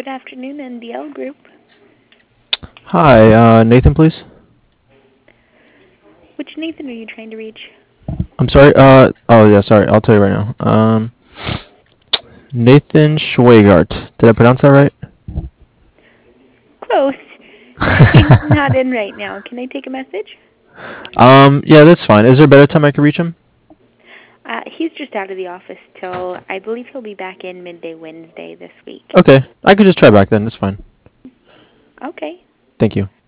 afternoon, NDL Group. Hi, Nathan, please. Which Nathan are you trying to reach? I'm sorry. Oh yeah, sorry. I'll tell you right now. Nathan Schweigart. Did I pronounce that right? Close. He's not in right now. Can I take a message? Yeah, that's fine. Is there a better time I can reach him? He's just out of the office till, I believe he'll be back in midday Wednesday this week. Okay, I could just try back then. That's fine. Okay. Thank you.